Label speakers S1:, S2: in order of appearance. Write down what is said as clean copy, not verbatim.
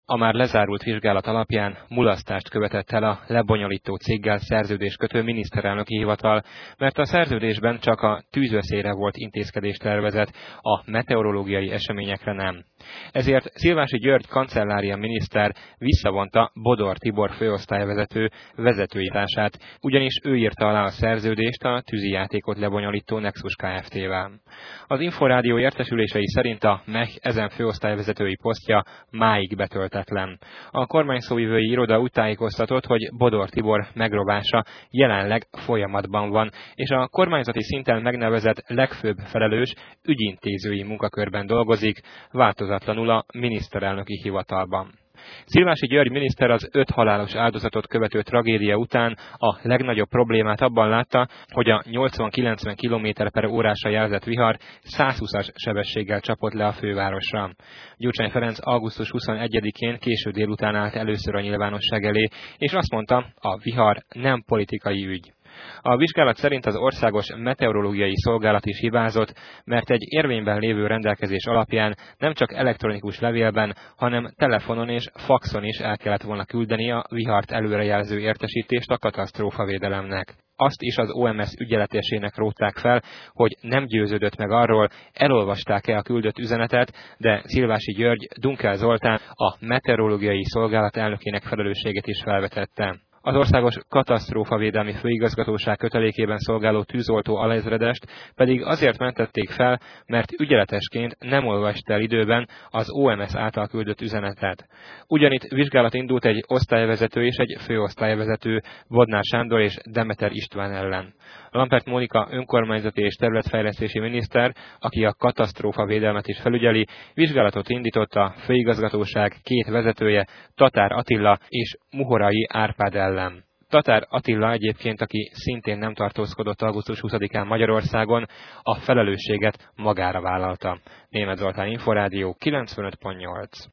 S1: A már lezárult vizsgálat alapján mulasztást követett el a lebonyolító céggel szerződéskötő miniszterelnöki hivatal, mert a szerződésben csak a tűzveszélyre volt intézkedéstervezet, a meteorológiai eseményekre nem. Ezért Szilvási György kancellária miniszter visszavonta Bodor Tibor főosztályvezető vezetőírását, ugyanis ő írta alá a szerződést a tűzijátékot lebonyolító Nexus Kft-vel. Az Inforádió értesülései szerint a MEH ezen főosztályvezetői posztja máig betöltetlen. A kormányszóvivői iroda úgy tájékoztatott, hogy Bodor Tibor megrobása jelenleg folyamatban van, és a kormányzati szinten megnevezett legfőbb felelős ügyintézői munkakörben dolgozik, változatlanul a miniszterelnöki hivatalban. Szilvási György miniszter az 5 halálos áldozatot követő tragédia után a legnagyobb problémát abban látta, hogy a 80-90 km/h-ra jelzett vihar 120-as sebességgel csapott le a fővárosra. Gyurcsány Ferenc augusztus 21-én késő délután állt először a nyilvánosság elé, és azt mondta, a vihar nem politikai ügy. A vizsgálat szerint az Országos Meteorológiai Szolgálat is hibázott, mert egy érvényben lévő rendelkezés alapján nem csak elektronikus levélben, hanem telefonon és faxon is el kellett volna küldeni a vihart előrejelző értesítést a katasztrófavédelemnek. Azt is az OMS ügyeletesének rótták fel, hogy nem győződött meg arról, elolvasták-e a küldött üzenetet, de Szilvási György Dunkel Zoltán, a Meteorológiai Szolgálat elnökének felelősségét is felvetette. Az Országos Katasztrófavédelmi Főigazgatóság kötelékében szolgáló tűzoltó alezredest pedig azért mentették fel, mert ügyeletesként nem olvasta el időben az OMS által küldött üzenetet. Ugyanitt vizsgálat indult egy osztályvezető és egy főosztályvezető, Bodnár Sándor és Demeter István ellen. Lampert Mónika önkormányzati és területfejlesztési miniszter, aki a katasztrófavédelmet is felügyeli, vizsgálatot indított a főigazgatóság 2 vezetője, Tatár Attila és Muhorai Árpád ellen. Tatár Attila egyébként, aki szintén nem tartózkodott augusztus 20-án Magyarországon, a felelősséget magára vállalta. Németh Zoltán, Inforádió 95.8.